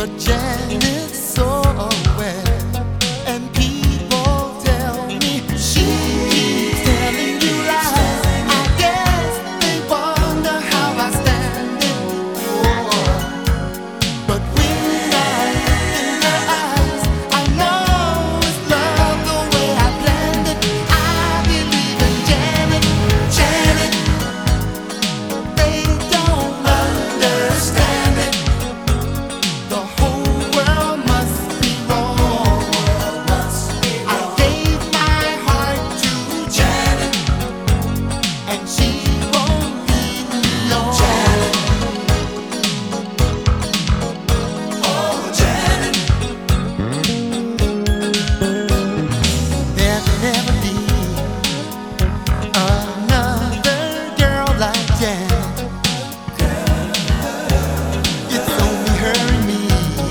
But Janet's so aware, and people tell me she keeps telling you lies. I guess they wonder how I stand it. Oh. But when I look in her eyes, I know it's love the way I planned it. I believe in Janet, Janet. They don't understand it. The whole world must be wrong. I gave my heart to Janet, and she won't leave me on. Oh, Janet. There'll never be another girl like Janet. It's only her and me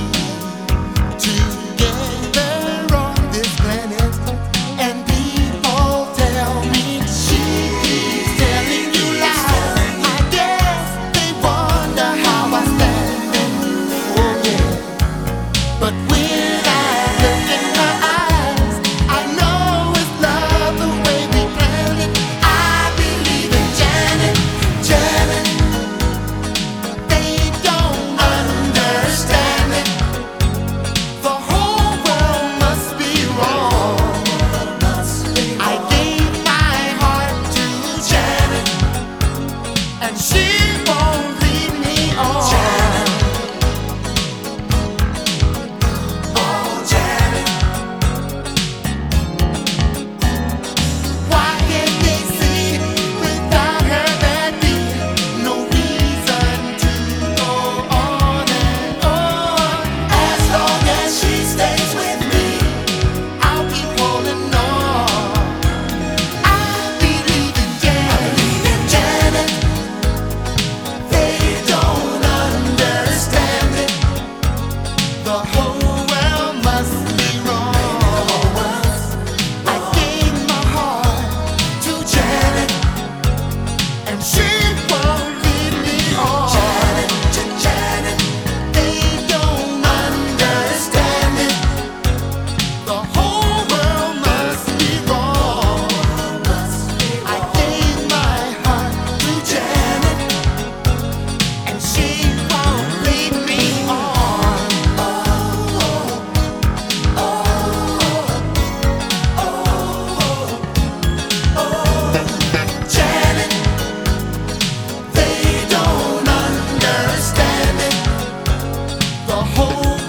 together on this planet, and people tell me she keeps telling you lies. I guess they wonder how I stand it. Oh yeah. But when I look in her eyes, I know it's love the way we planned it. I believe in Janet, Janet. They don't understand it. The whole world must be wrong. I gave my heart to Janet, and she won't leave me on. Oh, Janet. Why can't they see without her there'd be no reason to go on and on? As long as she stays with me, I'll keep holding on. I believe in Janet, Janet. They don't understand it. The whole world must be wrong. I gave my heart to Janet, and she won't leave me on. Janet, Janet. They don't understand it. The whole world must be wrong. I gave my heart to Janet, and she won't leave me on. Janet, they don't understand it. The whole